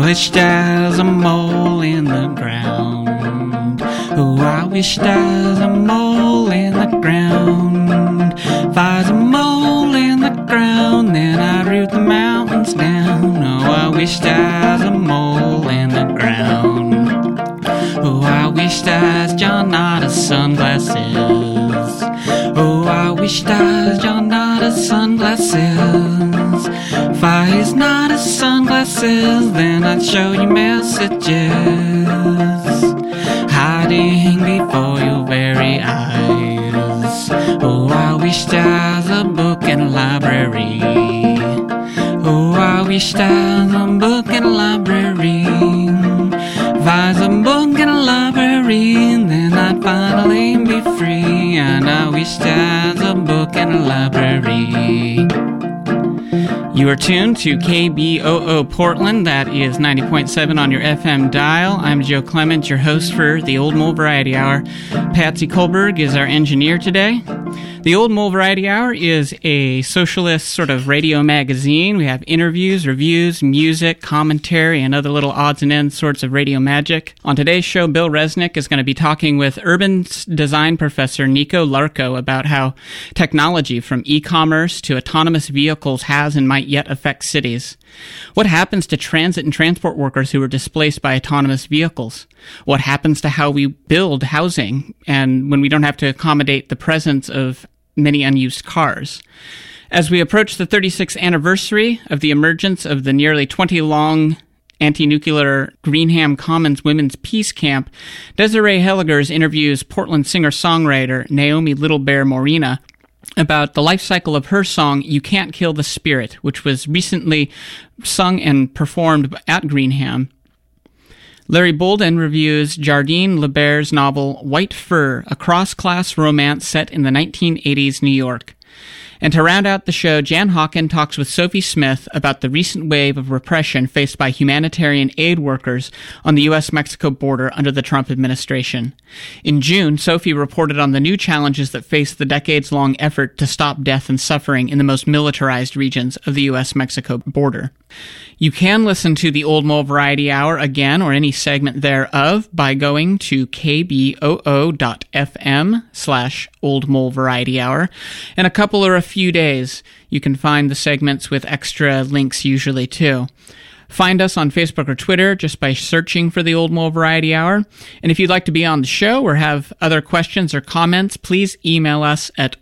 wish there was a mole in the ground. Oh, I wish there was a mole in the ground. If I was a mole in the ground, then I'd root the mountains down. Oh, I wish there was a mole in the ground. Oh, I wish there was John Otter's sunglasses. Oh, I wish there was John Otter's sunglasses. If I was not his sunglasses, then I'd show you messages hiding before your very eyes. Oh, I wish there was a book in a library. Oh, I wish there was a book in a library. If I was a book in a library, then I'd finally be free. And I wish there was a book in a library. You are tuned to KBOO Portland. That is 90.7 on your FM dial. I'm Joe Clement, your host for the Old Mole Variety Hour. Patsy Kohlberg is our engineer today. The Old Mole Variety Hour is a socialist sort of radio magazine. We have interviews, reviews, music, commentary, and other little odds and ends sorts of radio magic. On today's show, Bill Resnick is going to be talking with urban design professor Nico Larco about how technology from e-commerce to autonomous vehicles has and might yet affect cities. What happens to transit and transport workers who are displaced by autonomous vehicles? What happens to how we build housing and when we don't have to accommodate the presence of many unused cars? As we approach the 36th anniversary of the emergence of the nearly 20-long anti-nuclear Greenham Commons Women's Peace Camp, Desiree Helligers interviews Portland singer-songwriter Naomi Little Bear Morina about the life cycle of her song, You Can't Kill the Spirit, which was recently sung and performed at Greenham. Larry Bolden reviews Jardine LeBaer's novel White Fur, a cross-class romance set in the 1980s New York. And to round out the show, Jan Hawken talks with Sophie Smith about the recent wave of repression faced by humanitarian aid workers on the U.S.-Mexico border under the Trump administration. In June, Sophie reported on the new challenges that face the decades-long effort to stop death and suffering in the most militarized regions of the U.S.-Mexico border. You can listen to the Old Mole Variety Hour again or any segment thereof by going to kboo.fm/Old Mole Variety Hour. In a couple or a few days, you can find the segments with extra links usually too. Find us on Facebook or Twitter just by searching for the Old Mole Variety Hour. And if you'd like to be on the show or have other questions or comments, please email us at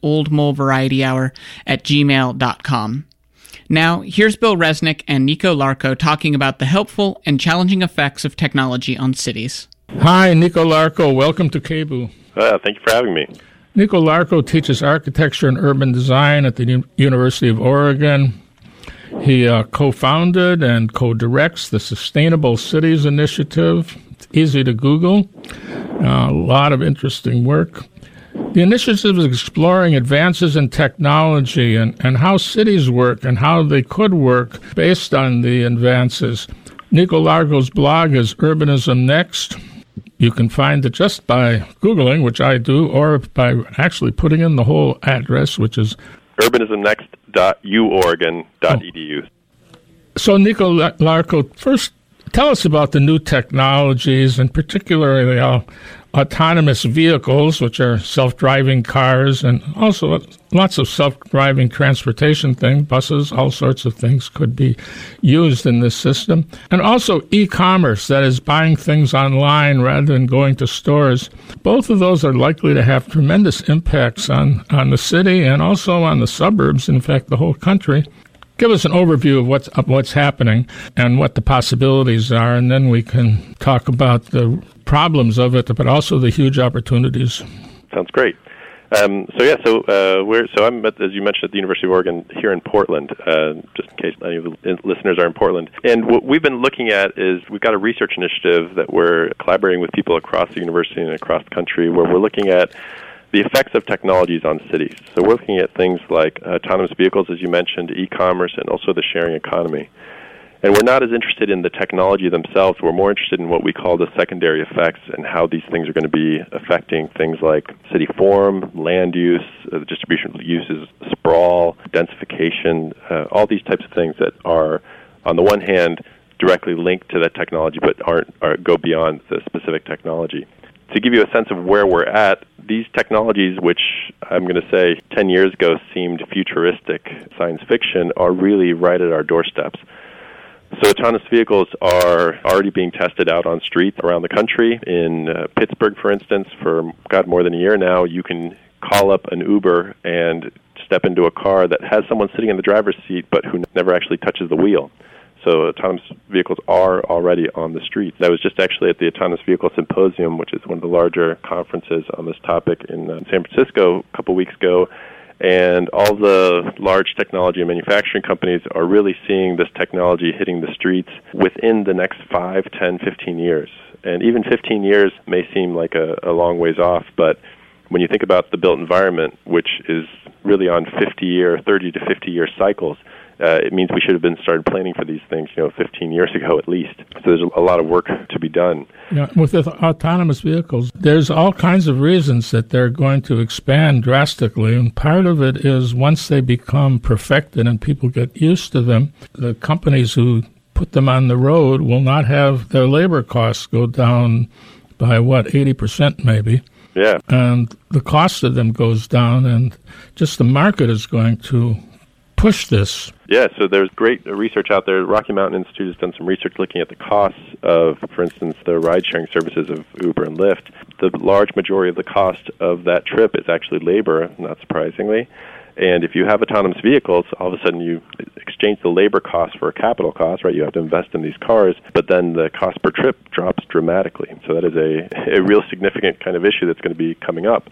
oldmolevarietyhour@gmail.com. Now, here's Bill Resnick and Nico Larco talking about the helpful and challenging effects of technology on cities. Hi, Nico Larco. Welcome to KBOO. Thank you for having me. Nico Larco teaches architecture and urban design at the University of Oregon. He co-founded and co-directs the Sustainable Cities Initiative. It's easy to Google. A lot of interesting work. The initiative is exploring advances in technology and how cities work and how they could work based on the advances. Nico Larco's blog is Urbanism Next. You can find it just by Googling, which I do, or by actually putting in the whole address, which is urbanismnext.uoregon.edu. So, Nico Larco, first tell us about the new technologies, and particularly autonomous vehicles, which are self-driving cars, and also lots of self-driving transportation things, buses, all sorts of things could be used in this system. And also e-commerce, that is buying things online rather than going to stores. Both of those are likely to have tremendous impacts on the city and also on the suburbs, in fact, the whole country. Give us an overview of what's happening and what the possibilities are, and then we can talk about the problems of it, but also the huge opportunities. Sounds great. I'm, as you mentioned, at the University of Oregon here in Portland, just in case any of the listeners are in Portland. And what we've been looking at is we've got a research initiative that we're collaborating with people across the university and across the country where we're looking at the effects of technologies on cities. So we're looking at things like autonomous vehicles, as you mentioned, e-commerce, and also the sharing economy. And we're not as interested in the technology themselves. We're more interested in what we call the secondary effects and how these things are going to be affecting things like city form, land use, the distribution of uses, sprawl, densification, all these types of things that are, on the one hand, directly linked to that technology but go beyond the specific technology. To give you a sense of where we're at, these technologies, which I'm going to say 10 years ago seemed futuristic science fiction, are really right at our doorsteps. So autonomous vehicles are already being tested out on streets around the country. In Pittsburgh, for instance, for more than a year now, you can call up an Uber and step into a car that has someone sitting in the driver's seat but who never actually touches the wheel. So autonomous vehicles are already on the streets. I was just actually at the Autonomous Vehicle Symposium, which is one of the larger conferences on this topic in San Francisco a couple weeks ago, and all the large technology and manufacturing companies are really seeing this technology hitting the streets within the next 5, 10, 15 years. And even 15 years may seem like a long ways off, but when you think about the built environment, which is really on 30 to 50-year cycles, it means we should have been started planning for these things, 15 years ago at least. So there's a lot of work to be done. Yeah, with the autonomous vehicles, there's all kinds of reasons that they're going to expand drastically, and part of it is once they become perfected and people get used to them, the companies who put them on the road will not have their labor costs go down by, 80% maybe. Yeah. And the cost of them goes down, and just the market is going to push this. Yeah, so there's great research out there. Rocky Mountain Institute has done some research looking at the costs of, for instance, the ride-sharing services of Uber and Lyft. The large majority of the cost of that trip is actually labor, not surprisingly. And if you have autonomous vehicles, all of a sudden you exchange the labor cost for a capital cost, right? You have to invest in these cars, but then the cost per trip drops dramatically. So that is a real significant kind of issue that's going to be coming up.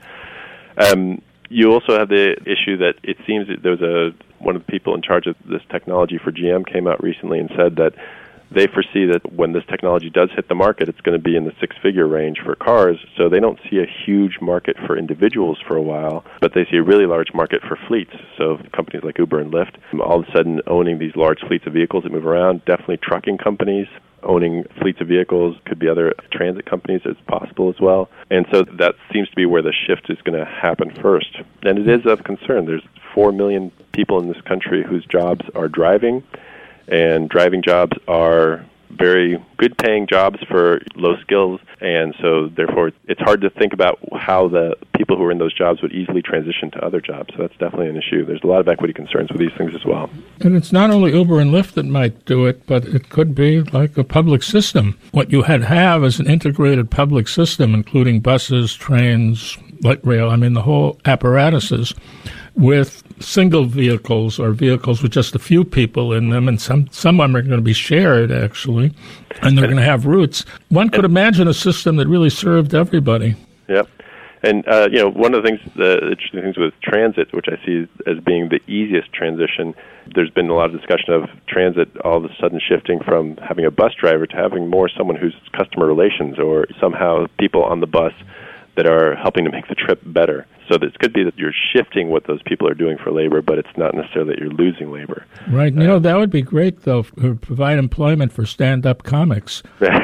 You also have the issue that it seems that there's one of the people in charge of this technology for GM came out recently and said that they foresee that when this technology does hit the market, it's going to be in the six-figure range for cars. So they don't see a huge market for individuals for a while, but they see a really large market for fleets. So companies like Uber and Lyft, all of a sudden owning these large fleets of vehicles that move around, definitely trucking companies, owning fleets of vehicles, could be other transit companies as possible as well. And so that seems to be where the shift is going to happen first. And it is of concern. There's 4 million people in this country whose jobs are driving, and driving jobs are very good-paying jobs for low skills, and so therefore it's hard to think about how the people who are in those jobs would easily transition to other jobs. So that's definitely an issue. There's a lot of equity concerns with these things as well. And it's not only Uber and Lyft that might do it, but it could be like a public system. What you have is an integrated public system, including buses, trains, light rail, the whole apparatuses, with single vehicles or vehicles with just a few people in them, and some of them are going to be shared, actually, and they're going to have routes. One could imagine a system that really served everybody. Yep. And, one of the interesting things with transit, which I see as being the easiest transition, there's been a lot of discussion of transit all of a sudden shifting from having a bus driver to having more someone who's customer relations or somehow people on the bus that are helping to make the trip better. So this could be that you're shifting what those people are doing for labor, but it's not necessarily that you're losing labor. Right. That would be great, though, to provide employment for stand-up comics,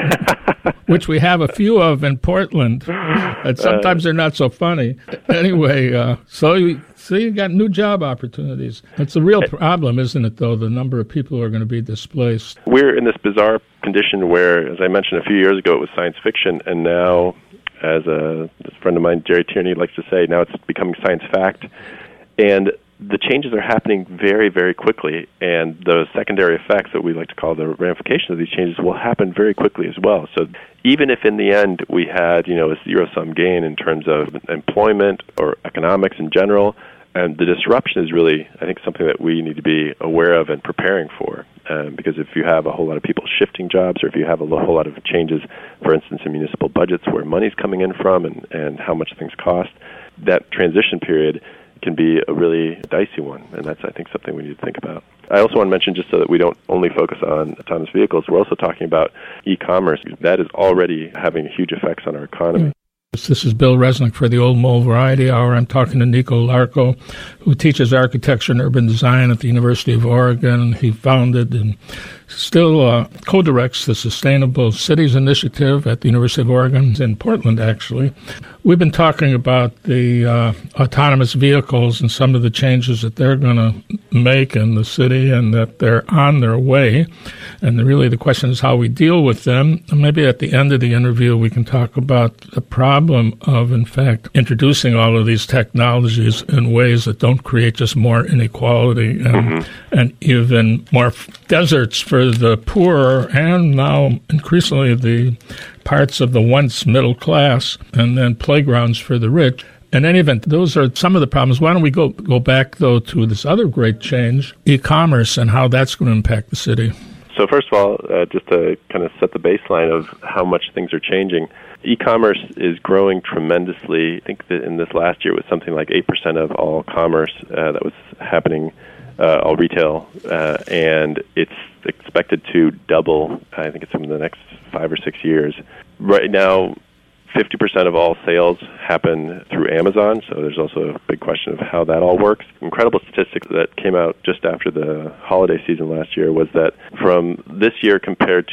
which we have a few of in Portland. And sometimes they're not so funny. Anyway, so you got new job opportunities. It's a real problem, isn't it, though, the number of people who are going to be displaced? We're in this bizarre condition where, as I mentioned a few years ago, it was science fiction, and now, as a friend of mine, Jerry Tierney, likes to say, now it's becoming science fact. And the changes are happening very, very quickly, and the secondary effects that we like to call the ramifications of these changes will happen very quickly as well. So even if in the end we had, a zero-sum gain in terms of employment or economics in general, and the disruption is really, I think, something that we need to be aware of and preparing for. Because if you have a whole lot of people shifting jobs, or if you have a whole lot of changes, for instance, in municipal budgets where money's coming in from and how much things cost, that transition period can be a really dicey one, and that's, I think, something we need to think about. I also want to mention, just so that we don't only focus on autonomous vehicles, we're also talking about e-commerce. That is already having huge effects on our economy. This is Bill Resnick for the Old Mole Variety Hour. I'm talking to Nico Larco, who teaches architecture and urban design at the University of Oregon. He founded and still co-directs the Sustainable Cities Initiative at the University of Oregon in Portland, actually. We've been talking about the autonomous vehicles and some of the changes that they're going to make in the city and that they're on their way. And really the question is how we deal with them. And maybe at the end of the interview we can talk about the problem of, in fact, introducing all of these technologies in ways that don't create just more inequality and even more deserts for the poor and now increasingly the parts of the once middle class, and then playgrounds for the rich. In any event, those are some of the problems. Why don't we go back, though, to this other great change, e-commerce, and how that's going to impact the city. So first of all, just to kind of set the baseline of how much things are changing, e-commerce is growing tremendously. I think that in this last year it was something like 8% of all commerce that was happening, all retail, and it's expected to double, I think it's in the next 5 or 6 years. Right now, 50% of all sales happen through Amazon, so there's also a big question of how that all works. Incredible statistic that came out just after the holiday season last year was that from this year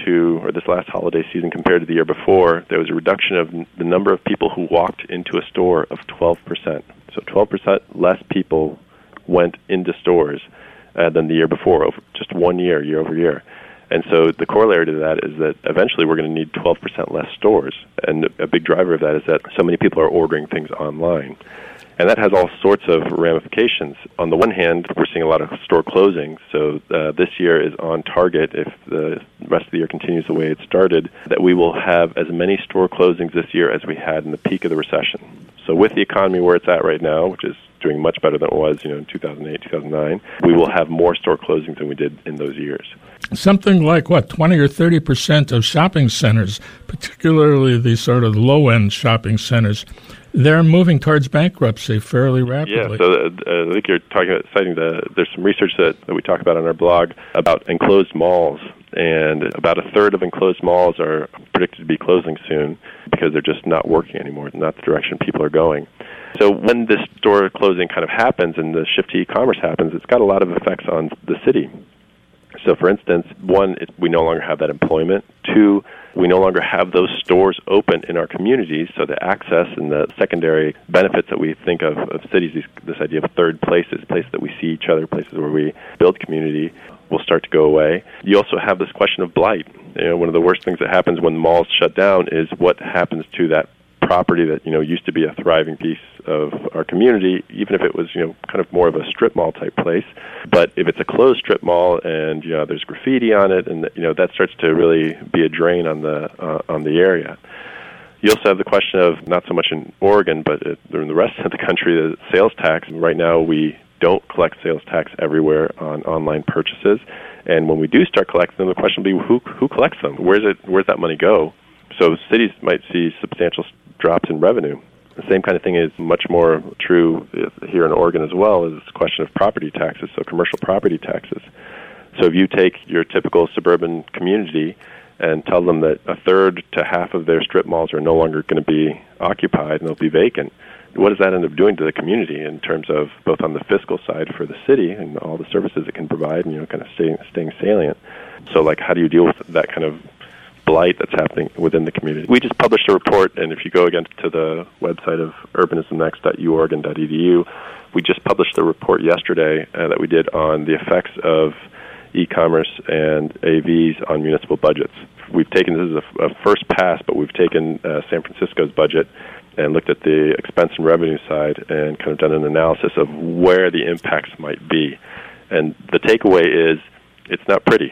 this last holiday season compared to the year before, there was a reduction of the number of people who walked into a store of 12%. So 12% less people went into stores than the year before, over just 1 year, year over year. And so the corollary to that is that eventually we're going to need 12% less stores. And a big driver of that is that so many people are ordering things online. And that has all sorts of ramifications. On the one hand, we're seeing a lot of store closings. So this year is on target, if the rest of the year continues the way it started, that we will have as many store closings this year as we had in the peak of the recession. So with the economy where it's at right now, which is doing much better than it was, in 2008, 2009, we will have more store closings than we did in those years. Something like, 20 or 30% of shopping centers, particularly the sort of low-end shopping centers, they're moving towards bankruptcy fairly rapidly. Yeah, so I think you're citing there's some research that we talk about on our blog about enclosed malls, and about a third of enclosed malls are predicted to be closing soon because they're just not working anymore, not the direction people are going. So when this store closing kind of happens and the shift to e-commerce happens, it's got a lot of effects on the city. So, for instance, one, we no longer have that employment. Two, we no longer have those stores open in our communities, so the access and the secondary benefits that we think of cities, this idea of third places that we see each other, places where we build community, will start to go away. You also have this question of blight. One of the worst things that happens when malls shut down is what happens to that property that used to be a thriving piece of our community, even if it was kind of more of a strip mall type place. But if it's a closed strip mall and there's graffiti on it, and that starts to really be a drain on the area. You also have the question of, not so much in Oregon, but in the rest of the country, the sales tax. Right now, we don't collect sales tax everywhere on online purchases, and when we do start collecting them, the question will be who collects them? Where's that money go? So cities might see substantial drops in revenue. The same kind of thing is much more true here in Oregon as well, is this question of property taxes, so commercial property taxes. So if you take your typical suburban community and tell them that a third to half of their strip malls are no longer going to be occupied and they'll be vacant, what does that end up doing to the community in terms of both on the fiscal side for the city and all the services it can provide and kind of staying salient? So how do you deal with that kind of blight that's happening within the community? We just published a report, and if you go again to the website of urbanismnext.uoregon.edu, we just published a report yesterday that we did on the effects of e-commerce and AVs on municipal budgets. We've taken, this is a first pass, but we've taken San Francisco's budget and looked at the expense and revenue side and kind of done an analysis of where the impacts might be. And the takeaway is it's not pretty.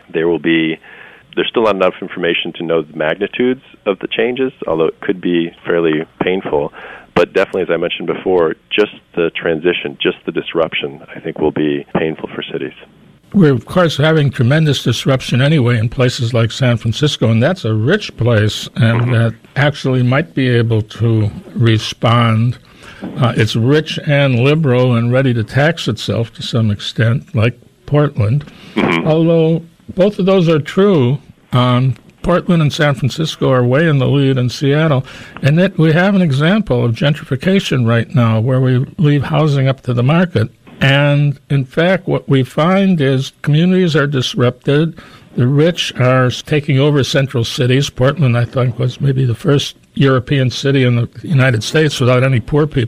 There's still not enough information to know the magnitudes of the changes, although it could be fairly painful. But definitely, as I mentioned before, just the transition, just the disruption, I think will be painful for cities. We're, of course, having tremendous disruption anyway in places like San Francisco, and that's a rich place, and that actually might be able to respond. It's rich and liberal and ready to tax itself to some extent, like Portland. Although both of those are true, Portland and San Francisco are way in the lead in Seattle, and that we have an example of gentrification right now where we leave housing up to the market. And in fact, what we find is communities are disrupted. The rich are taking over central cities. Portland, I think, was maybe the first European city in the United States without any poor people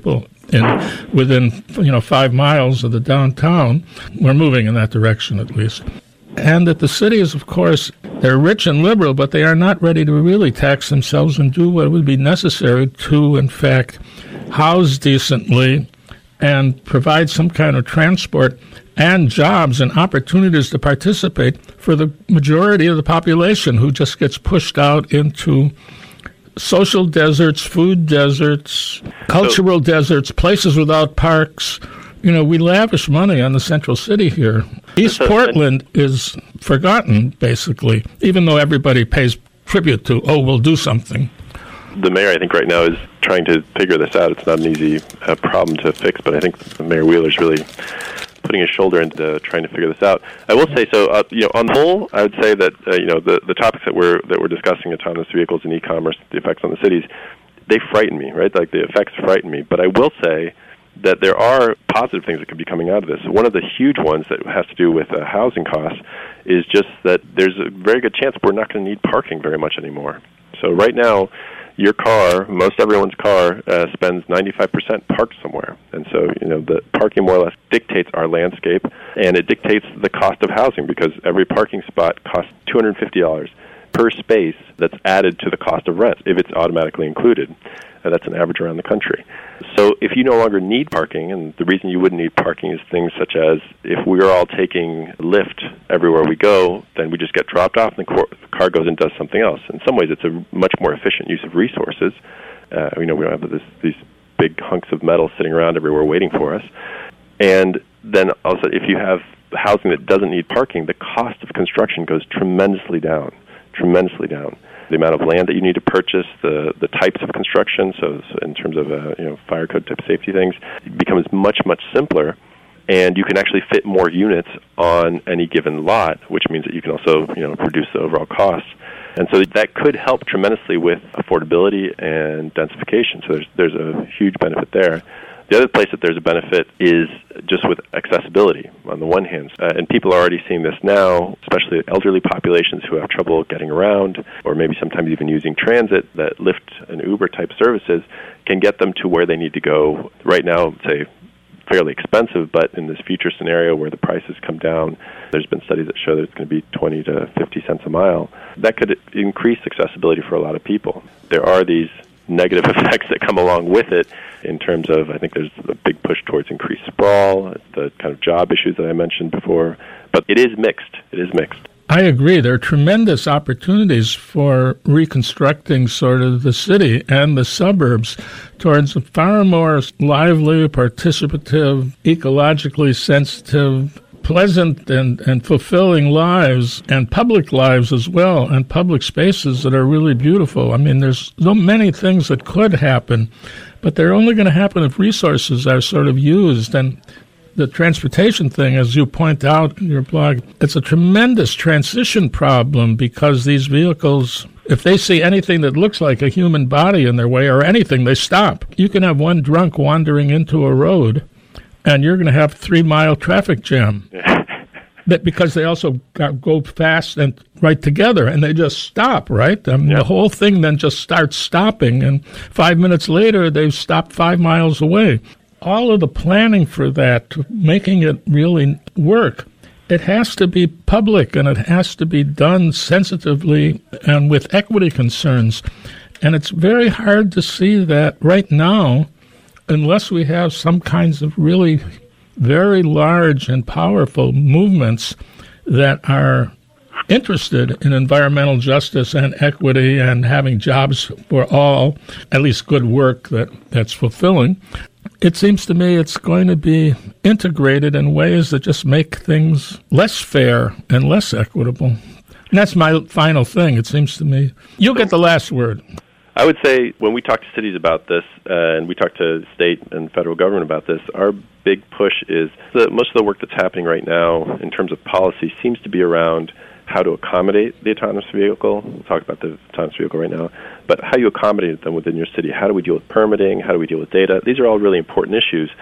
within 5 miles of the downtown. We're moving in that direction at least. And that the cities, of course, they're rich and liberal, but they are not ready to really tax themselves and do what would be necessary to, in fact, house decently and provide some kind of transport and jobs and opportunities to participate for the majority of the population who just gets pushed out into social deserts, food deserts, cultural deserts, places without parks. We lavish money on the central city here. East Portland is forgotten, basically, even though everybody pays tribute to, we'll do something. The mayor, I think, right now is trying to figure this out. It's not an easy problem to fix, but I think Mayor Wheeler's really putting his shoulder into trying to figure this out. I will say, on the whole, I would say that the topics that we're discussing, autonomous vehicles and e-commerce, the effects on the cities, they frighten me, right? Like the effects frighten me. But I will say that there are positive things that could be coming out of this. One of the huge ones that has to do with housing costs is just that there's a very good chance we're not going to need parking very much anymore. So right now, your car, most everyone's car, spends 95% parked somewhere. And so, the parking more or less dictates our landscape, and it dictates the cost of housing because every parking spot costs $250 per space that's added to the cost of rent if it's automatically included. That's an average around the country. So if you no longer need parking, and the reason you wouldn't need parking is things such as if we are all taking Lyft everywhere we go, then we just get dropped off and the car goes and does something else. In some ways, it's a much more efficient use of resources. We don't have these big hunks of metal sitting around everywhere waiting for us. And then also, if you have housing that doesn't need parking, the cost of construction goes tremendously down. The amount of land that you need to purchase, the types of construction, so in terms of fire code type safety things, it becomes much, much simpler, and you can actually fit more units on any given lot, which means that you can also reduce the overall costs. And so that could help tremendously with affordability and densification. So there's a huge benefit there. The other place that there's a benefit is just with accessibility on the one hand. And people are already seeing this now, especially elderly populations who have trouble getting around or maybe sometimes even using transit, that Lyft and Uber type services can get them to where they need to go. Right now, say, fairly expensive, but in this future scenario where the prices come down, there's been studies that show that it's going to be 20 to 50 cents a mile. That could increase accessibility for a lot of people. There are these negative effects that come along with it in terms of, I think there's a big push towards increased sprawl, the kind of job issues that I mentioned before. But it is mixed. I agree. There are tremendous opportunities for reconstructing sort of the city and the suburbs towards far more lively, participative, ecologically sensitive, pleasant and fulfilling lives, and public lives as well, and public spaces that are really beautiful. I mean, there's so many things that could happen, but they're only going to happen if resources are sort of used. And the transportation thing, as you point out in your blog, it's a tremendous transition problem because these vehicles, if they see anything that looks like a human body in their way or anything, they stop. You can have one drunk wandering into a road, and you're going to have 3-mile traffic jam. That because they also go fast and right together, and they just stop, right? The whole thing then just starts stopping, and 5 minutes later, they've stopped 5 miles away. All of the planning for that, making it really work, it has to be public, and it has to be done sensitively and with equity concerns. And it's very hard to see that right now, unless we have some kinds of really very large and powerful movements that are interested in environmental justice and equity and having jobs for all, at least good work that's fulfilling. It seems to me it's going to be integrated in ways that just make things less fair and less equitable. And that's my final thing, it seems to me. You'll get the last word. I would say when we talk to cities about this, and we talk to state and federal government about this, our big push is that most of the work that's happening right now in terms of policy seems to be around how to accommodate the autonomous vehicle. We'll talk about the autonomous vehicle right now, but how you accommodate them within your city. How do we deal with permitting? How do we deal with data? These are all really important issues.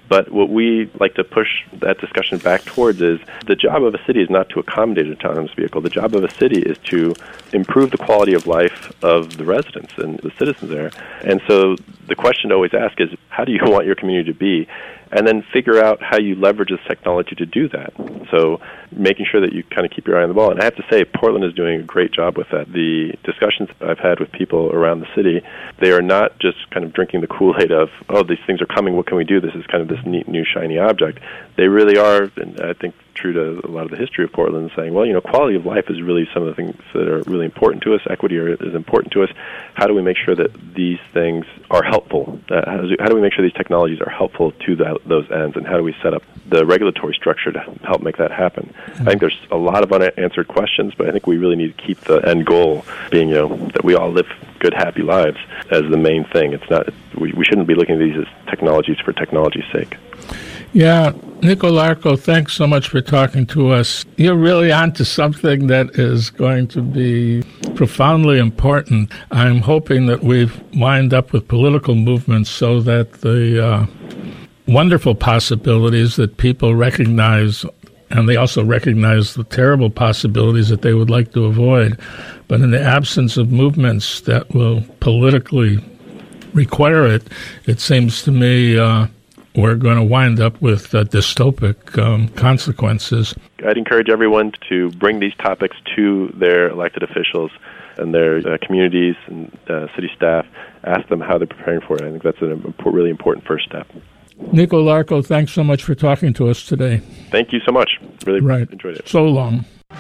But what we like to push that discussion back towards is the job of a city is not to accommodate an autonomous vehicle. The job of a city is to improve the quality of life of the residents and the citizens there. And so the question to always ask is, how do you want your community to be? And then figure out how you leverage this technology to do that. So making sure that you kind of keep your eye on the ball. And I have to say, Portland is doing a great job with that. The discussions I've had with people around the city, they are not just kind of drinking the Kool-Aid of, oh, these things are coming, what can we do? This is kind of this neat, new, shiny object. They really are, and I think true to a lot of the history of Portland, saying, well, quality of life is really some of the things that are really important to us. Equity is important to us. How do we make sure that these things are helpful? How do we make sure these technologies are helpful to those ends, and how do we set up the regulatory structure to help make that happen? I think there's a lot of unanswered questions, but I think we really need to keep the end goal being, that we all live good, happy lives as the main thing. It's not, we shouldn't be looking at these as technologies for technology's sake. Yeah, Nico Larco, thanks so much for talking to us. You're really onto something that is going to be profoundly important. I'm hoping that we've wind up with political movements so that the wonderful possibilities that people recognize, and they also recognize the terrible possibilities that they would like to avoid. But in the absence of movements that will politically require it, it seems to me we're going to wind up with dystopic consequences. I'd encourage everyone to bring these topics to their elected officials and their communities and city staff. Ask them how they're preparing for it. I think that's a really important first step. Nico Larco, thanks so much for talking to us today. Thank you so much. Really enjoyed it. So long.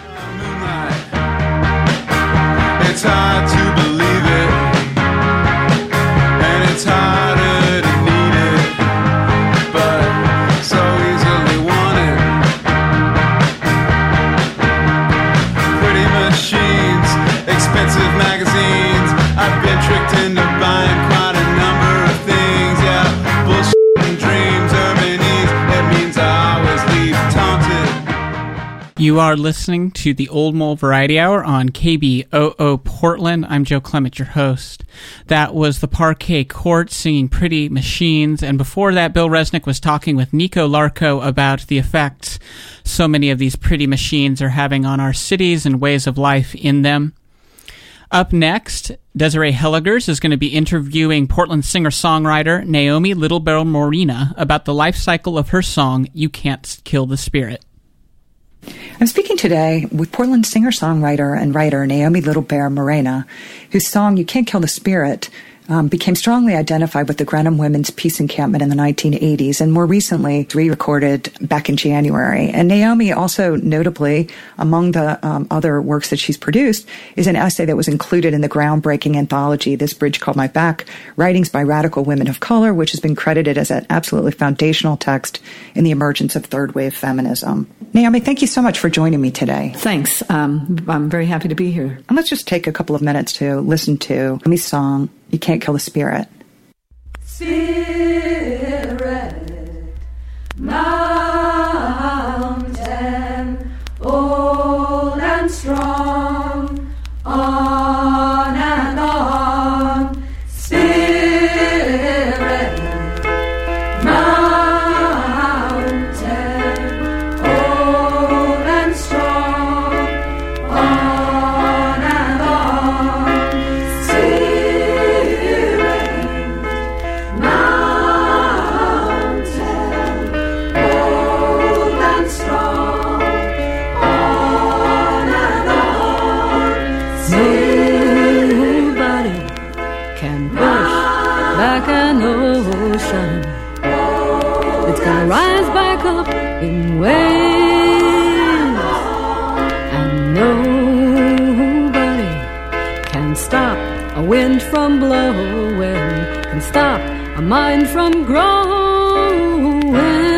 It's hard to believe it, and it's harder to need it, but so easily wanted. Pretty machines, expensive magazines, I've been tricked into buying quite a number of things, yeah, bullshit and dreams, urban ease, it means I always leave taunted. You are listening to the Old Mole Variety Hour on KBOO Portland. I'm Joe Clement, your host. That was the Parquet Court singing Pretty Machines, and before that, Bill Resnick was talking with Nico Larco about the effects so many of these pretty machines are having on our cities and ways of life in them. Up next, Desiree Helligers is going to be interviewing Portland singer-songwriter Naomi Little Bear Morena about the life cycle of her song, You Can't Kill the Spirit. I'm speaking today with Portland singer-songwriter and writer Naomi Little Bear Morena, whose song You Can't Kill the Spirit became strongly identified with the Grenham Women's Peace Encampment in the 1980s and more recently re-recorded back in January. And Naomi also notably, among the other works that she's produced, is an essay that was included in the groundbreaking anthology, This Bridge Called My Back, Writings by Radical Women of Color, which has been credited as an absolutely foundational text in the emergence of third-wave feminism. Naomi, thank you so much for joining me today. Thanks. I'm very happy to be here. And let's just take a couple of minutes to listen to Naomi's song, You Can't Kill the Spirit. Spirit, mountain, old and strong, on and on. Spirit, mountain, old and strong, on and on. Like an ocean, it's gonna rise back up in waves, and nobody can stop a wind from blowing, can stop a mind from growing.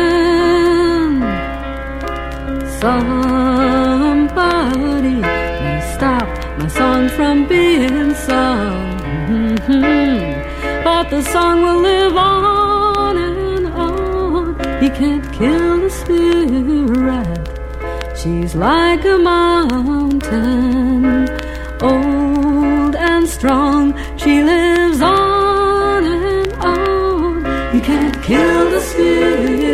Somebody may stop my song from being sung. But the song will live on and on. He can't kill the spirit. She's like a mountain, old and strong. She lives on and on. You can't kill the spirit.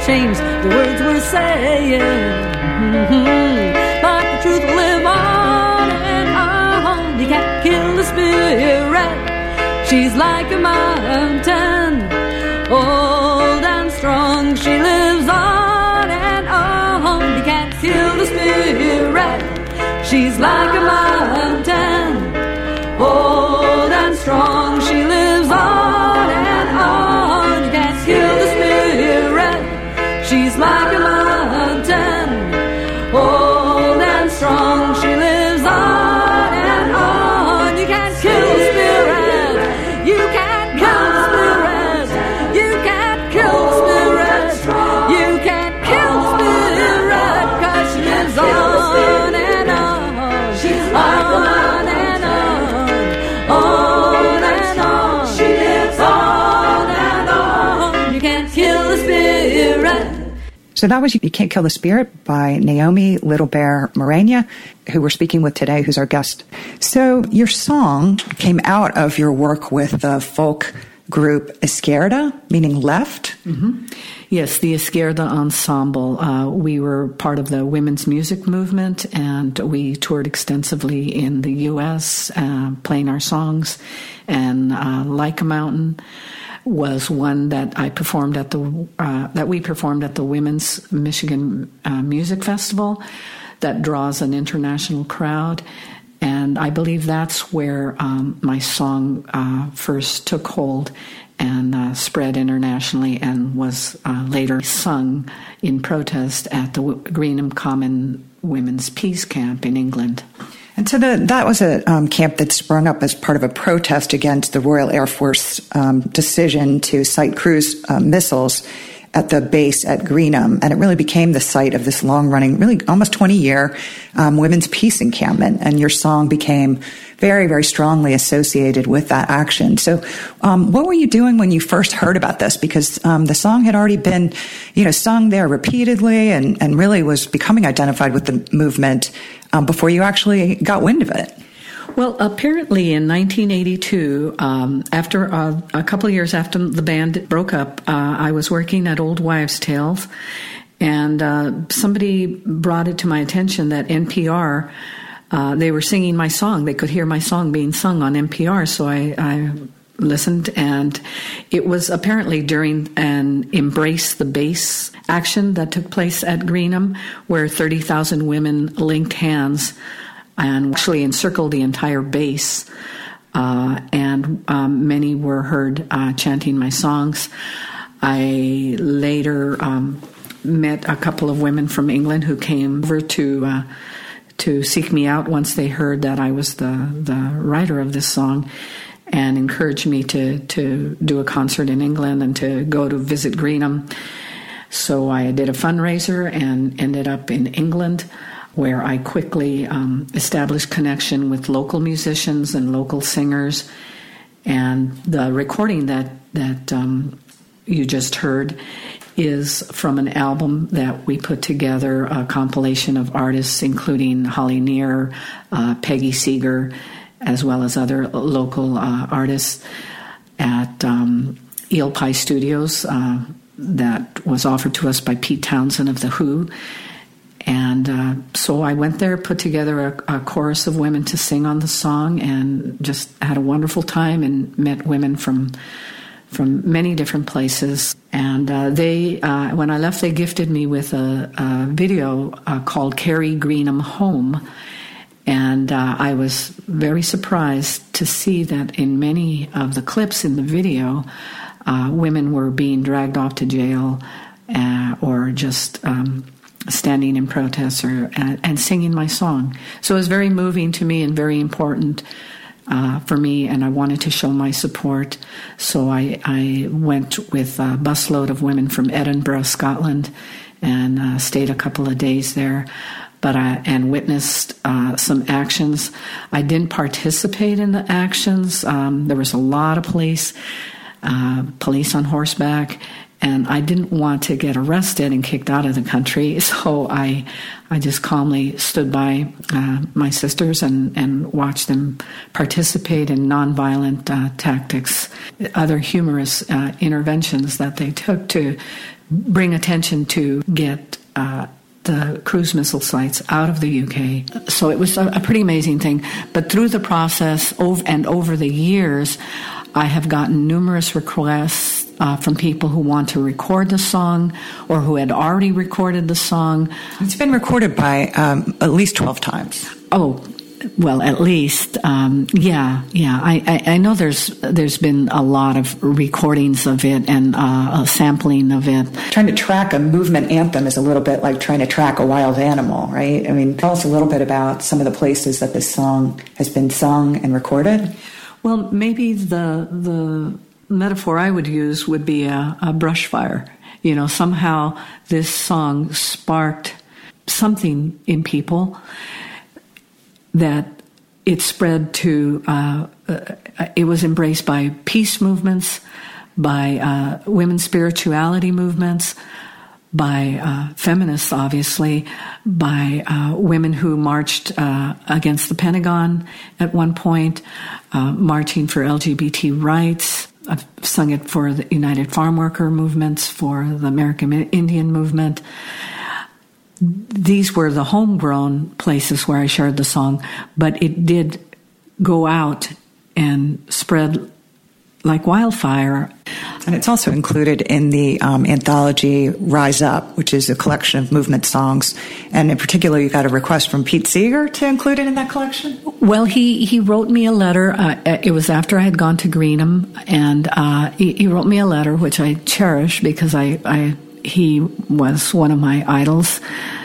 change the words we're saying. But the truth will live on and on. You can't kill the spirit. She's like a mountain, old and strong. She lives on and on. You can't kill the spirit. She's like a mountain, old and strong. She lives on and on. You can't kill the spirit. She's like a mountain, old and strong. She lives on and on. You can't kill the spirit. You can't kill the spirit. You can't kill the spirit. You can't kill the spirit, 'cause she lives on and on. She's like a mountain, on and on. She lives on and on. You can't kill the spirit. So that was You Can't Kill the Spirit by Naomi Little Bear Morena, who we're speaking with today, who's our guest. So your song came out of your work with the folk group Izquierda, meaning left. Mm-hmm. Yes, the Izquierda Ensemble. We were part of the women's music movement, and we toured extensively in the U.S., playing our songs. And Like a Mountain was one that I performed at that we performed at the Women's Michigan Music Festival, that draws an international crowd. And I believe that's where my song first took hold and spread internationally, and was later sung in protest at the Greenham Common Women's Peace Camp in England. And so that was a camp that sprung up as part of a protest against the Royal Air Force decision to site cruise missiles at the base at Greenham. And it really became the site of this long-running, really almost 20-year women's peace encampment. And your song became very, very strongly associated with that action. So what were you doing when you first heard about this? Because the song had already been, sung there repeatedly and really was becoming identified with the movement before you actually got wind of it. Well, apparently in 1982, after a couple of years after the band broke up, I was working at Old Wives' Tales, and somebody brought it to my attention that NPR, they were singing my song. They could hear my song being sung on NPR, so I listened, and it was apparently during an Embrace the Base action that took place at Greenham, where 30,000 women linked hands and actually encircled the entire base, and many were heard chanting my songs. I later met a couple of women from England who came over to seek me out once they heard that I was the writer of this song, and encouraged me to do a concert in England and to go to visit Greenham. So I did a fundraiser and ended up in England, where I quickly established connection with local musicians and local singers. And the recording that you just heard is from an album that we put together, a compilation of artists, including Holly Near, Peggy Seeger, as well as other local artists at Eel Pie Studios, that was offered to us by Pete Townsend of The Who. And so I went there, put together a chorus of women to sing on the song, and just had a wonderful time and met women from many different places. And they, when I left, they gifted me with a video called Carry Greenham Home. And I was very surprised to see that in many of the clips in the video, women were being dragged off to jail or just standing in protest and singing my song. So it was very moving to me and very important for me, and I wanted to show my support. So I went with a busload of women from Edinburgh, Scotland, and stayed a couple of days there. And witnessed some actions. I didn't participate in the actions. There was a lot of police on horseback, and I didn't want to get arrested and kicked out of the country. So I just calmly stood by my sisters and watched them participate in nonviolent tactics, other humorous interventions that they took to bring attention to get the cruise missile sites out of the UK. So it was a pretty amazing thing. But through the process over the years, I have gotten numerous requests from people who want to record the song or who had already recorded the song. It's been recorded by at least 12 times. Oh, well, at least, yeah. I know there's been a lot of recordings of it and a sampling of it. Trying to track a movement anthem is a little bit like trying to track a wild animal, right? I mean, tell us a little bit about some of the places that this song has been sung and recorded. Well, maybe the metaphor I would use would be a brush fire. You know, somehow this song sparked something in people that it spread to, it was embraced by peace movements, by women's spirituality movements, by feminists, obviously, by women who marched against the Pentagon at one point, marching for LGBT rights. I've sung it for the United Farm Worker movements, for the American Indian movement. These were the homegrown places where I shared the song, but it did go out and spread like wildfire. And it's also included in the anthology Rise Up, which is a collection of movement songs. And in particular, you got a request from Pete Seeger to include it in that collection? Well, he wrote me a letter. It was after I had gone to Greenham, and he wrote me a letter, which I cherish because he was one of my idols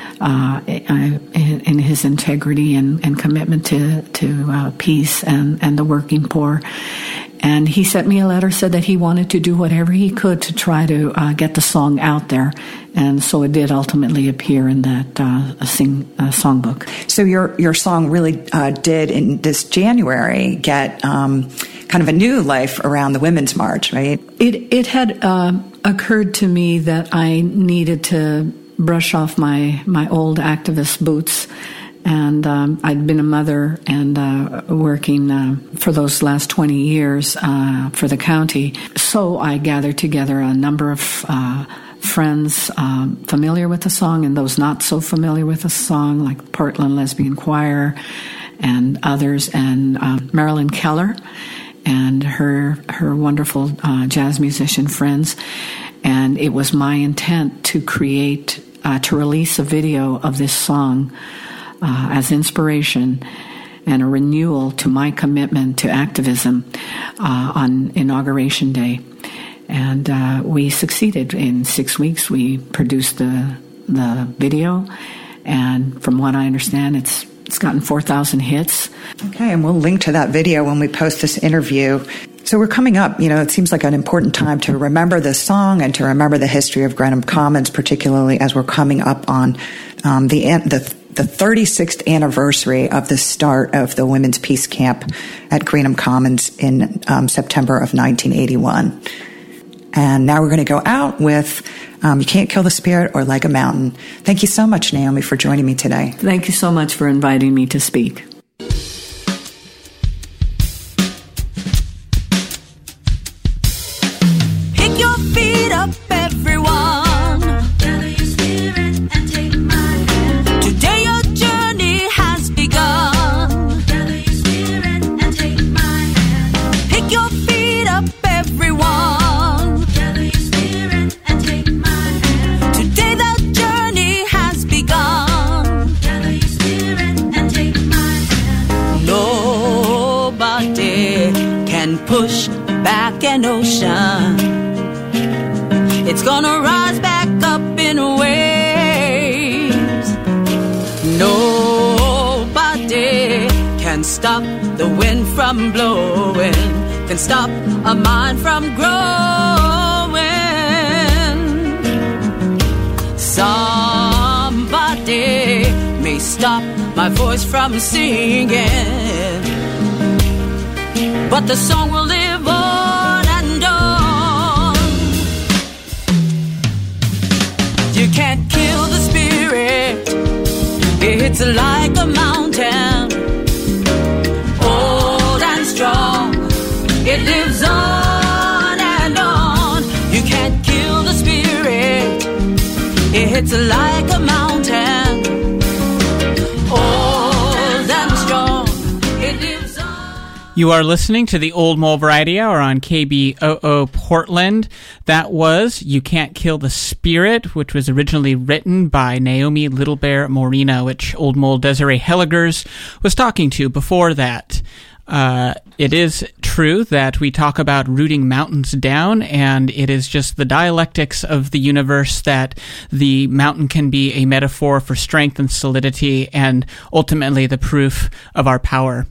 in his integrity and commitment to peace and the working poor. And he sent me a letter, said that he wanted to do whatever he could to try to get the song out there. And so it did ultimately appear in that songbook. So your song really did, in this January, get kind of a new life around the Women's March, right? It had occurred to me that I needed to brush off my old activist boots. And I'd been a mother and working for those last 20 years for the county. So I gathered together a number of friends familiar with the song and those not so familiar with the song, like Portland Lesbian Choir and others, and Marilyn Keller and her wonderful jazz musician friends. And it was my intent to release a video of this song as inspiration and a renewal to my commitment to activism on Inauguration Day. And we succeeded. In 6 weeks, we produced the video, and from what I understand, it's gotten 4,000 hits. Okay, and we'll link to that video when we post this interview. So we're coming up, it seems like an important time to remember this song and to remember the history of Grenham Commons, particularly as we're coming up on the 36th anniversary of the start of the Women's Peace Camp at Grenham Commons in September of 1981. And now we're going to go out with You Can't Kill the Spirit or Like a Mountain. Thank you so much, Naomi, for joining me today. Thank you so much for inviting me to speak. Pick your feet up, everyone. Gather your spirit and take my hand. Today your journey has begun. Gather your spirit and take my hand. Pick your feet up, everyone. Gather your spirit and take my hand. Today the journey has begun. Gather your spirit and take my hand. Nobody can push back an ocean. It's gonna rise back up in waves. Nobody can stop the wind from blowing, can stop a mind from growing. Somebody may stop my voice from singing, but the song will live on and on. You can't kill the spirit, it's like a mountain, old and strong, it lives on and on. You can't kill the spirit, It's like a mountain, old and strong. It lives on. You are listening to the Old Mole Variety Hour on KBOO Portland. That was You Can't Kill the Spirit, which was originally written by Naomi Little Bear Morena, which Old Mole Desiree Helligers was talking to before that. It is true that we talk about rooting mountains down, and it is just the dialectics of the universe that the mountain can be a metaphor for strength and solidity, and ultimately the proof of our power.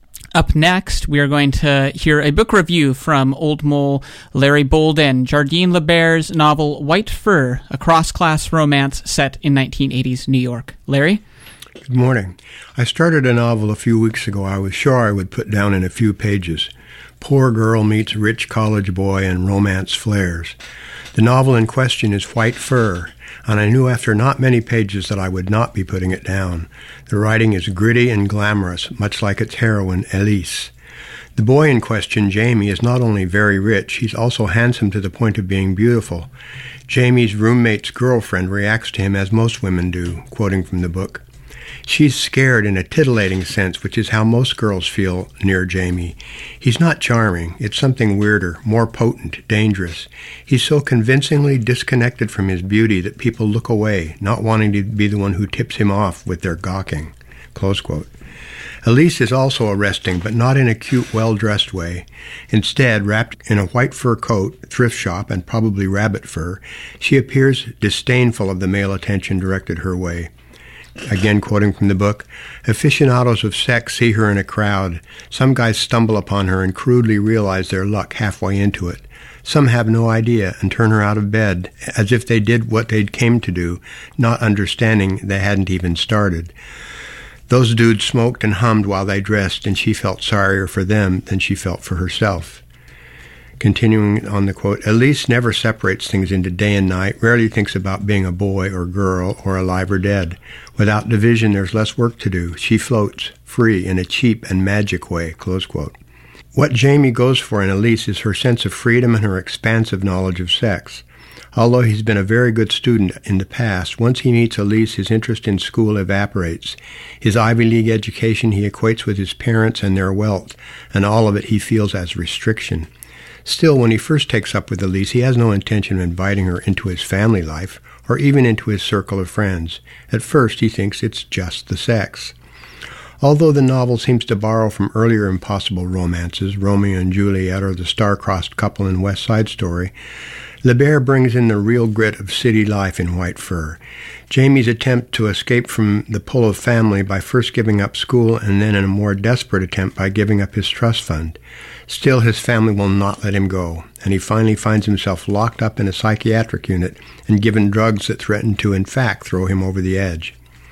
Up next, we are going to hear a book review from Old Mole Larry Bolden, Jardine LeBare's novel White Fur, a cross-class romance set in 1980s New York. Larry? Good morning. I started a novel a few weeks ago I was sure I would put down in a few pages. Poor girl meets rich college boy and romance flares. The novel in question is White Fur, and I knew after not many pages that I would not be putting it down. The writing is gritty and glamorous, much like its heroine, Elise. The boy in question, Jamie, is not only very rich, he's also handsome to the point of being beautiful. Jamie's roommate's girlfriend reacts to him as most women do, quoting from the book. She's scared in a titillating sense, which is how most girls feel near Jamie. He's not charming. It's something weirder, more potent, dangerous. He's so convincingly disconnected from his beauty that people look away, not wanting to be the one who tips him off with their gawking. Close quote. Elise is also arresting, but not in a cute, well-dressed way. Instead, wrapped in a white fur coat, thrift shop, and probably rabbit fur, she appears disdainful of the male attention directed her way. Again, quoting from the book, aficionados of sex see her in a crowd. Some guys stumble upon her and crudely realize their luck halfway into it. Some have no idea and turn her out of bed, as if they did what they came to do, not understanding they hadn't even started. Those dudes smoked and hummed while they dressed, and she felt sorrier for them than she felt for herself. Continuing on the quote, Elise never separates things into day and night, rarely thinks about being a boy or girl or alive or dead. Without division, there's less work to do. She floats, free, in a cheap and magic way, close quote. What Jamie goes for in Elise is her sense of freedom and her expansive knowledge of sex. Although he's been a very good student in the past, once he meets Elise, his interest in school evaporates. His Ivy League education he equates with his parents and their wealth, and all of it he feels as restriction. Still, when he first takes up with Elise, he has no intention of inviting her into his family life or even into his circle of friends. At first, he thinks it's just the sex. Although the novel seems to borrow from earlier impossible romances, Romeo and Juliet or the star-crossed couple in West Side Story, LeBaire brings in the real grit of city life in White Fur. Jamie's attempt to escape from the pull of family by first giving up school and then in a more desperate attempt by giving up his trust fund. Still, his family will not let him go, and he finally finds himself locked up in a psychiatric unit and given drugs that threaten to, in fact, throw him over the edge.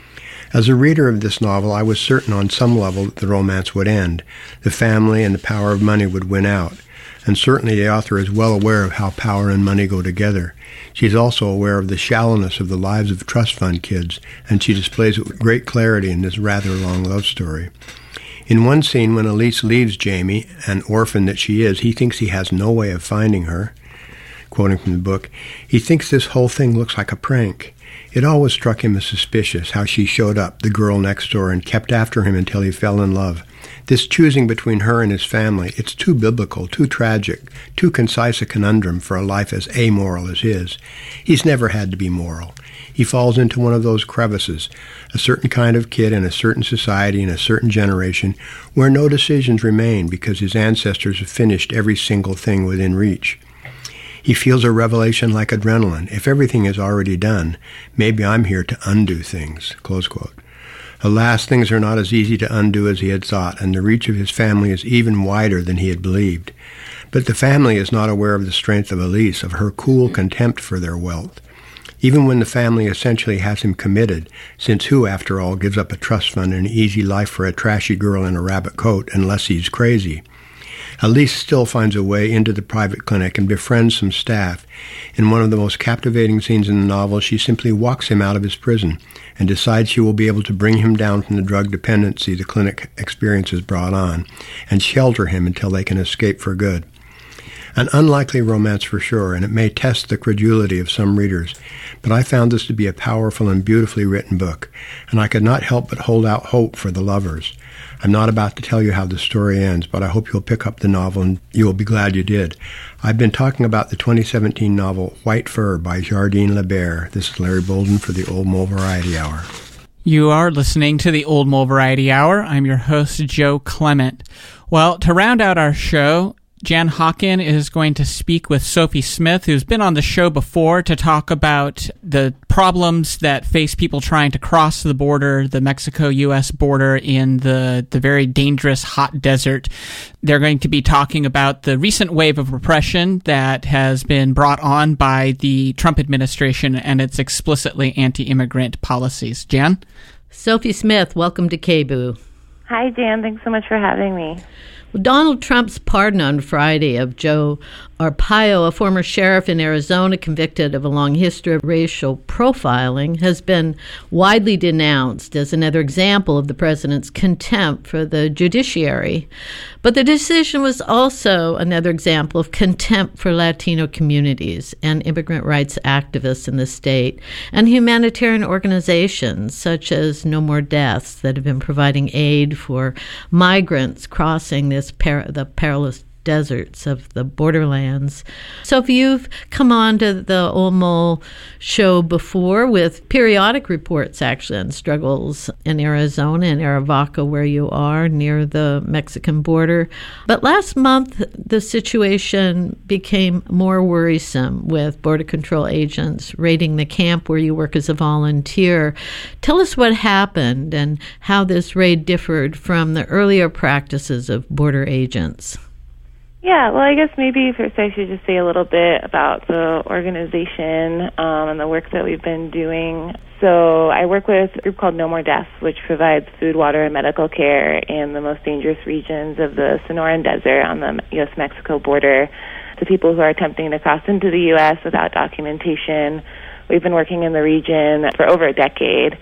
As a reader of this novel, I was certain on some level that the romance would end. The family and the power of money would win out. And certainly the author is well aware of how power and money go together. She's also aware of the shallowness of the lives of trust fund kids, and she displays it with great clarity in this rather long love story. In one scene, when Elise leaves Jamie, an orphan that she is, he thinks he has no way of finding her. Quoting from the book, he thinks this whole thing looks like a prank. It always struck him as suspicious how she showed up, the girl next door, and kept after him until he fell in love. This choosing between her and his family, it's too biblical, too tragic, too concise a conundrum for a life as amoral as his. He's never had to be moral. He falls into one of those crevices, a certain kind of kid in a certain society in a certain generation, where no decisions remain because his ancestors have finished every single thing within reach. He feels a revelation like adrenaline. If everything is already done, maybe I'm here to undo things, close quote. Alas, things are not as easy to undo as he had thought, and the reach of his family is even wider than he had believed. But the family is not aware of the strength of Elise, of her cool contempt for their wealth. Even when the family essentially has him committed, since who, after all, gives up a trust fund and an easy life for a trashy girl in a rabbit coat unless he's crazy? Elise still finds a way into the private clinic and befriends some staff. In one of the most captivating scenes in the novel, she simply walks him out of his prison and decides she will be able to bring him down from the drug dependency the clinic experience has brought on and shelter him until they can escape for good. An unlikely romance for sure, and it may test the credulity of some readers, but I found this to be a powerful and beautifully written book, and I could not help but hold out hope for the lovers. I'm not about to tell you how the story ends, but I hope you'll pick up the novel and you will be glad you did. I've been talking about the 2017 novel White Fur by Jardine LeBaire. This is Larry Bolden for the Old Mole Variety Hour. You are listening to the Old Mole Variety Hour. I'm your host, Joe Clement. Well, to round out our show, Jan Hawken is going to speak with Sophie Smith, who's been on the show before, to talk about the problems that face people trying to cross the border, the Mexico-U.S. border, in the very dangerous hot desert. They're going to be talking about the recent wave of repression that has been brought on by the Trump administration and its explicitly anti-immigrant policies. Jan? Sophie Smith, welcome to KBOO. Hi, Jan. Thanks so much for having me. Well, Donald Trump's pardon on Friday of Joe Arpaio, a former sheriff in Arizona convicted of a long history of racial profiling, has been widely denounced as another example of the president's contempt for the judiciary. But the decision was also another example of contempt for Latino communities and immigrant rights activists in the state and humanitarian organizations such as No More Deaths that have been providing aid for migrants crossing the perilous deserts of the borderlands. So if you've come on to the Old Mole show before with periodic reports actually on struggles in Arizona and Arivaca, where you are near the Mexican border. But last month, the situation became more worrisome with Border Control agents raiding the camp where you work as a volunteer. Tell us what happened and how this raid differed from the earlier practices of border agents. Yeah, well, I guess maybe first I should just say a little bit about the organization and the work that we've been doing. So I work with a group called No More Deaths, which provides food, water, and medical care in the most dangerous regions of the Sonoran Desert on the U.S.-Mexico border to people who are attempting to cross into the U.S. without documentation. We've been working in the region for over a decade,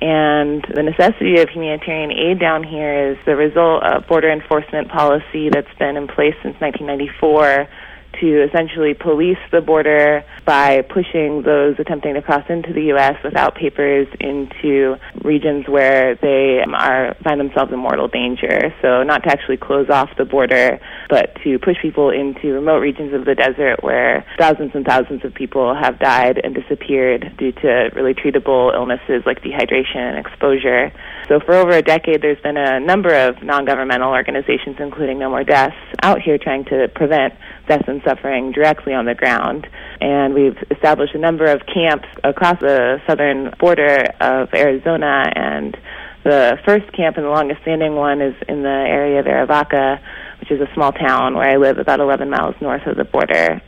and the necessity of humanitarian aid down here is the result of border enforcement policy that's been in place since 1994 to essentially police the border by pushing those attempting to cross into the U.S. without papers into regions where they find themselves in mortal danger. So not to actually close off the border, but to push people into remote regions of the desert where thousands and thousands of people have died and disappeared due to really treatable illnesses like dehydration and exposure. So for over a decade, there's been a number of non-governmental organizations, including No More Deaths, out here trying to prevent death and suffering directly on the ground. And we've established a number of camps across the southern border of Arizona, and the first camp and the longest-standing one is in the area of Arivaca, which is a small town where I live about 11 miles north of the border.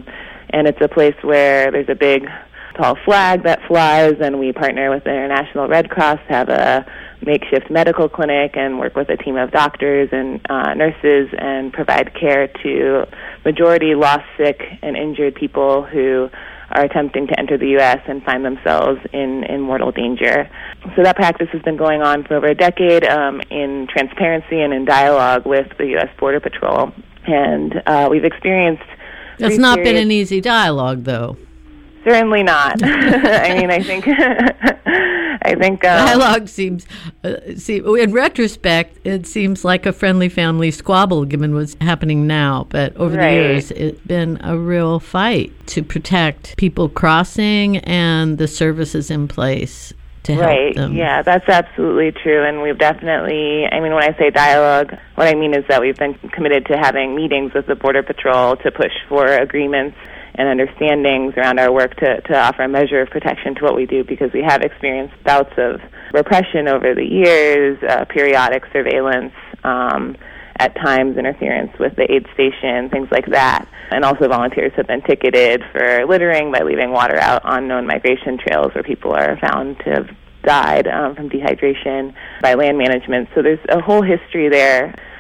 And it's a place where there's a big, tall flag that flies, and we partner with the International Red Cross to have a makeshift medical clinic and work with a team of doctors and nurses and provide care to majority lost, sick, and injured people who are attempting to enter the U.S. and find themselves in mortal danger. So that practice has been going on for over a decade in transparency and in dialogue with the U.S. Border Patrol. And we've experienced... It's not been an easy dialogue, though. Certainly not. I mean, I think dialogue seems, in retrospect, it seems like a friendly family squabble given what's happening now. But over the years, it's been a real fight to protect people crossing and the services in place to help them. Yeah, that's absolutely true. And we've definitely, I mean, when I say dialogue, what I mean is that we've been committed to having meetings with the Border Patrol to push for agreements and understandings around our work to offer a measure of protection to what we do, because we have experienced bouts of repression over the years, periodic surveillance, at times interference with the aid station, things like that. And also volunteers have been ticketed for littering by leaving water out on known migration trails where people are found to have died from dehydration by land management. So there's a whole history there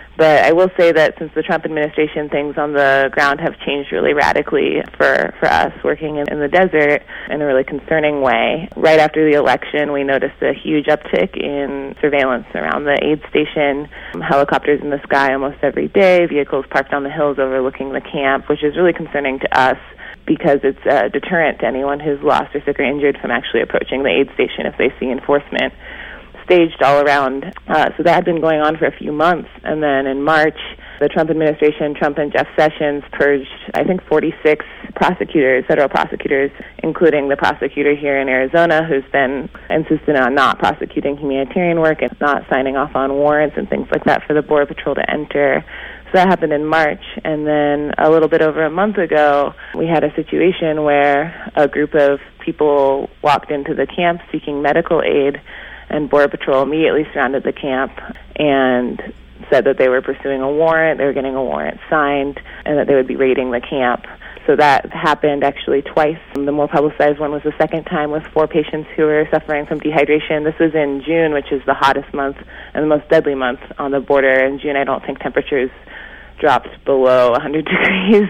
But I will say that since the Trump administration, things on the ground have changed really radically for us working in the desert in a really concerning way. Right after the election, we noticed a huge uptick in surveillance around the aid station, helicopters in the sky almost every day, vehicles parked on the hills overlooking the camp, which is really concerning to us because it's a deterrent to anyone who's lost or sick or injured from actually approaching the aid station if they see enforcement staged all around. So that had been going on for a few months. And then in March, the Trump administration, Trump and Jeff Sessions, purged, I think, 46 prosecutors, federal prosecutors, including the prosecutor here in Arizona, who's been insistent on not prosecuting humanitarian work and not signing off on warrants and things like that for the Border Patrol to enter. So that happened in March. And then a little bit over a month ago, we had a situation where a group of people walked into the camp seeking medical aid, and Border Patrol immediately surrounded the camp and said that they were pursuing a warrant, they were getting a warrant signed, and that they would be raiding the camp. So that happened actually twice. The more publicized one was the second time with 4 patients who were suffering from dehydration. This was in June, which is the hottest month and the most deadly month on the border. In June, I don't think temperatures dropped below 100 degrees.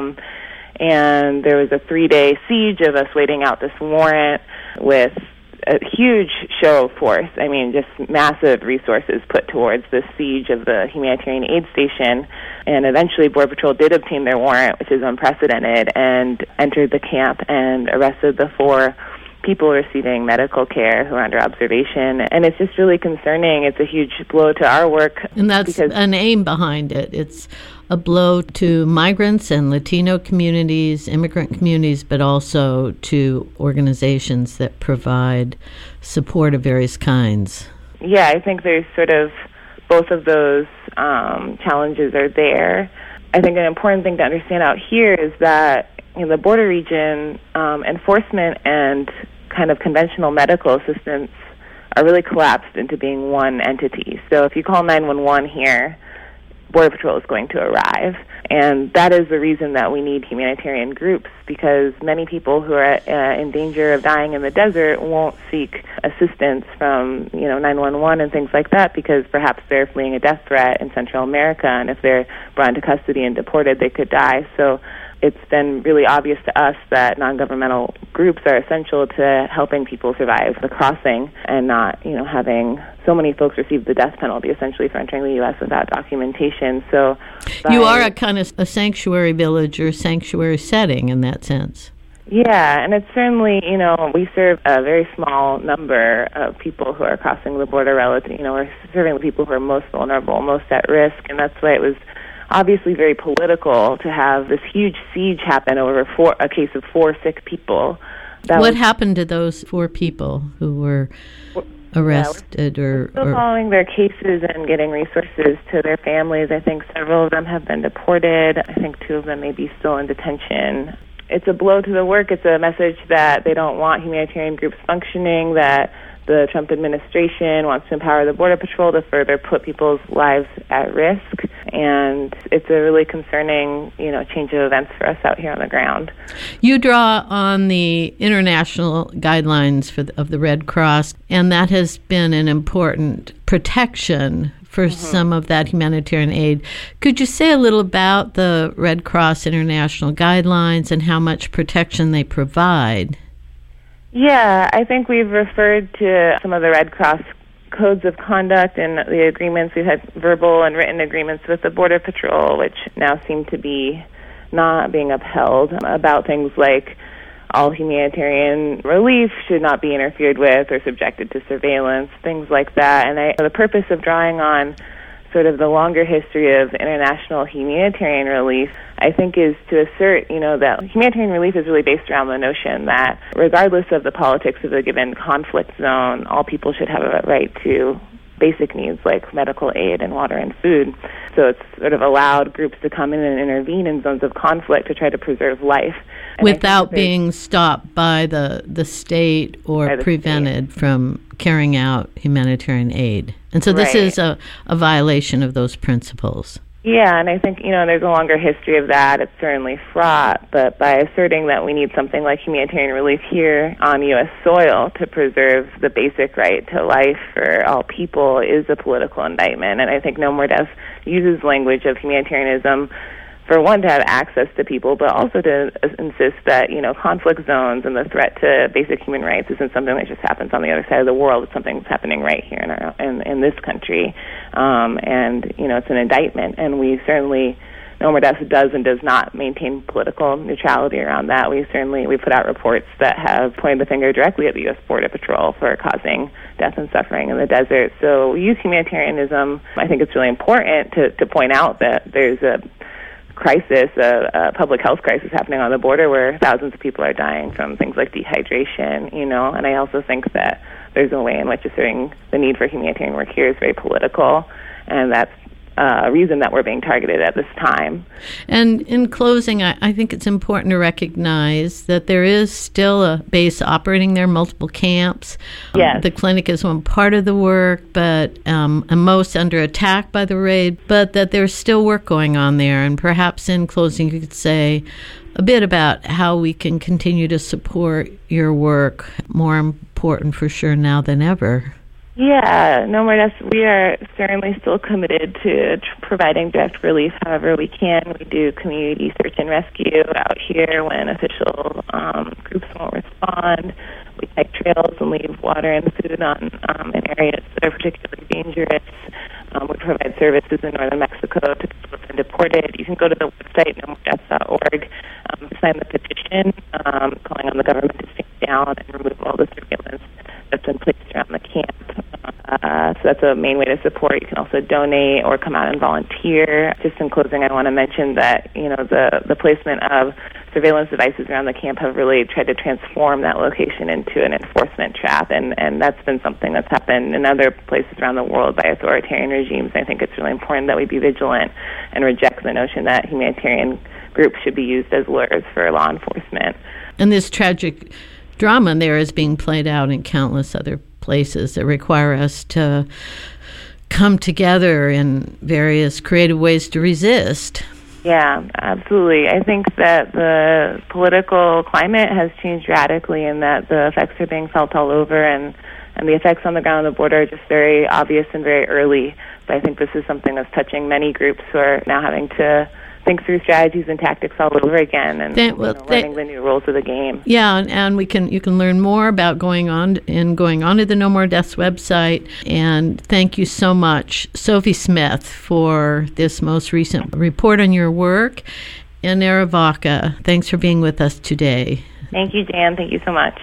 And there was a 3-day siege of us waiting out this warrant with a huge show of force. I mean, just massive resources put towards the siege of the humanitarian aid station. And eventually Border Patrol did obtain their warrant, which is unprecedented, and entered the camp and arrested the 4 people receiving medical care who are under observation. And it's just really concerning. It's a huge blow to our work. And that's an aim behind it. It's a blow to migrants and Latino communities, immigrant communities, but also to organizations that provide support of various kinds. Yeah, I think there's sort of both of those challenges are there. I think an important thing to understand out here is that in the border region, enforcement and kind of conventional medical assistance are really collapsed into being one entity. So if you call 911 here, Border Patrol is going to arrive. And that is the reason that we need humanitarian groups, because many people who are in danger of dying in the desert won't seek assistance from 911 and things like that, because perhaps they're fleeing a death threat in Central America, and if they're brought into custody and deported, they could die. So it's been really obvious to us that non-governmental groups are essential to helping people survive the crossing and not, having so many folks receive the death penalty essentially for entering the U.S. without documentation. So you are a kind of a sanctuary village or sanctuary setting in that sense. Yeah, and it's certainly, we serve a very small number of people who are crossing the border relative, we're serving the people who are most vulnerable, most at risk, and that's why it was obviously very political to have this huge siege happen over a case of 4 sick people. What happened to those 4 people who were arrested? We're still following their cases and getting resources to their families. I think several of them have been deported. I think 2 of them may be still in detention. It's a blow to the work. It's a message that they don't want humanitarian groups functioning, that the Trump administration wants to empower the Border Patrol to further put people's lives at risk. And it's a really concerning, change of events for us out here on the ground. You draw on the international guidelines of the Red Cross, and that has been an important protection for some of that humanitarian aid. Could you say a little about the Red Cross international guidelines and how much protection they provide? Yeah, I think we've referred to some of the Red Cross codes of conduct and the agreements. We've had verbal and written agreements with the Border Patrol, which now seem to be not being upheld, about things like all humanitarian relief should not be interfered with or subjected to surveillance, things like that. And the purpose of drawing on sort of the longer history of international humanitarian relief, I think, is to assert, that humanitarian relief is really based around the notion that regardless of the politics of a given conflict zone, all people should have a right to basic needs like medical aid and water and food. So it's sort of allowed groups to come in and intervene in zones of conflict to try to preserve life. And without being stopped by the state or prevented from carrying out humanitarian aid. And so this is a violation of those principles. Yeah, and I think, there's a longer history of that. It's certainly fraught, but by asserting that we need something like humanitarian relief here on U.S. soil to preserve the basic right to life for all people is a political indictment, and I think No More Death uses language of humanitarianism for one, to have access to people, but also to insist that, conflict zones and the threat to basic human rights isn't something that just happens on the other side of the world. It's something that's happening right here in this country. It's an indictment, and we certainly, No More Deaths does and does not maintain political neutrality around that. We put out reports that have pointed the finger directly at the U.S. Border Patrol for causing death and suffering in the desert. So we use humanitarianism. I think it's really important to point out that there's a crisis, a public health crisis happening on the border where thousands of people are dying from things like dehydration, and I also think that there's a way in which asserting the need for humanitarian work here is very political, and that's a reason that we're being targeted at this time. And in closing, I think it's important to recognize that there is still a base operating there, multiple camps. Yes. The clinic is one part of the work, but and most under attack by the raid, but that there's still work going on there. And perhaps in closing, you could say a bit about how we can continue to support your work, more important for sure now than ever. Yeah, No More Deaths, we are certainly still committed to providing direct relief however we can. We do community search and rescue out here when official groups won't respond. We hike trails and leave water and food in areas that are particularly dangerous. We provide services in northern Mexico to people who've been deported. You can go to the website, nomoredeaths.org, to sign the petition calling on the government to stand down and remove all the surveillance that's been placed around the camp. So that's a main way to support. You can also donate or come out and volunteer. Just in closing, I want to mention that, the placement of surveillance devices around the camp have really tried to transform that location into an enforcement trap, and that's been something that's happened in other places around the world by authoritarian regimes. I think it's really important that we be vigilant and reject the notion that humanitarian groups should be used as lures for law enforcement. And this tragic drama there is being played out in countless other places that require us to come together in various creative ways to resist. Yeah, absolutely. I think that the political climate has changed radically in that the effects are being felt all over, and the effects on the ground on the border are just very obvious and very early. But I think this is something that's touching many groups who are now having to think through strategies and tactics all over again, and learning the new rules of the game. Yeah, and you can learn more about going on to the No More Deaths website. And thank you so much, Sophie Smith, for this most recent report on your work. And Arivaca, thanks for being with us today. Thank you, Jan. Thank you so much.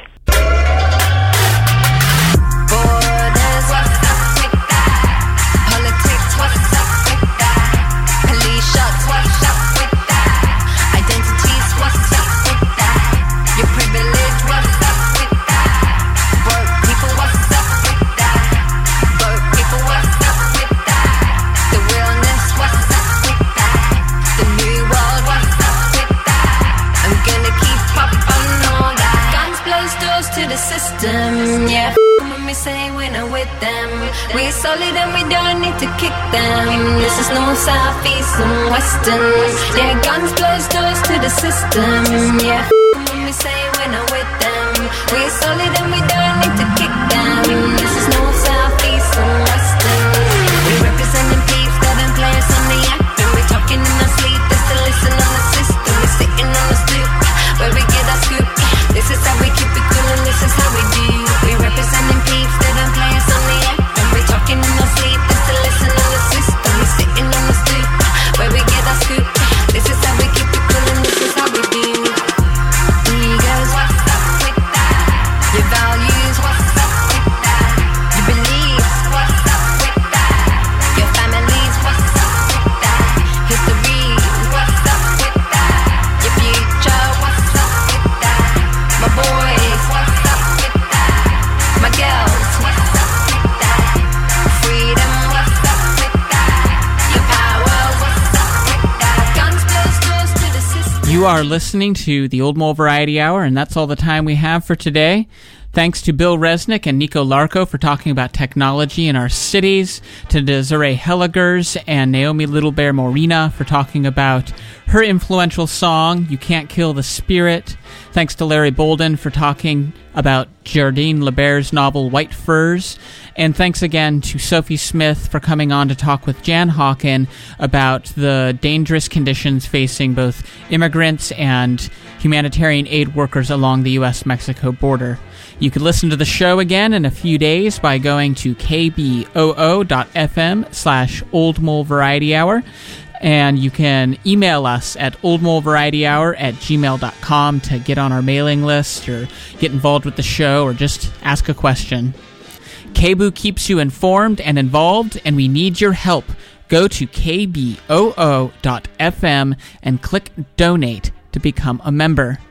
Yeah, when we say we're not with them, we're solid and we don't need to kick them. This is no south, east and western. Yeah, guns close doors to the system. Yeah, when we say we're not with them, we're solid and we don't need to kick them. This is no south, east and western. We representing peeps that don't play us on the act. And we're talking in our sleep just to listen on the system. We're sitting on the stoop where we get our scoop. This is how we keep it cool and this is how we do. We representing peeps that don't play us on the app. And we're talking in our sleep just to listen on the system. We're sitting on the stoop where we get our scoop. This is how we keep it cool and this is how we do. Egos, what's up with that? Your values, what's up with that? Your beliefs, what's up with that? Your families, what's up with that? History, what's up with that? Your future, what's up with that? My boys, what's up with that? My girls, what's up with that? Freedom, what's up with that? Your power, what's up with that? Guns close doors to the system. You are listening to the Old Mole Variety Hour, and that's all the time we have for today. Thanks to Bill Resnick and Nico Larco for talking about technology in our cities, to Desiree Helligers and Naomi Little Bear Morena for talking about her influential song, You Can't Kill the Spirit. Thanks to Larry Bolden for talking about Jardine LeBaer's novel White Furs, And thanks again to Sophie Smith for coming on to talk with Jan Hawken about the dangerous conditions facing both immigrants and humanitarian aid workers along the U.S.-Mexico border. You can listen to the show again in a few days by going to kboo.fm/Old Mole Variety Hour. And you can email us at oldmolevarietyhour@gmail.com to get on our mailing list or get involved with the show or just ask a question. KBOO keeps you informed and involved, and we need your help. Go to kboo.fm and click Donate to become a member.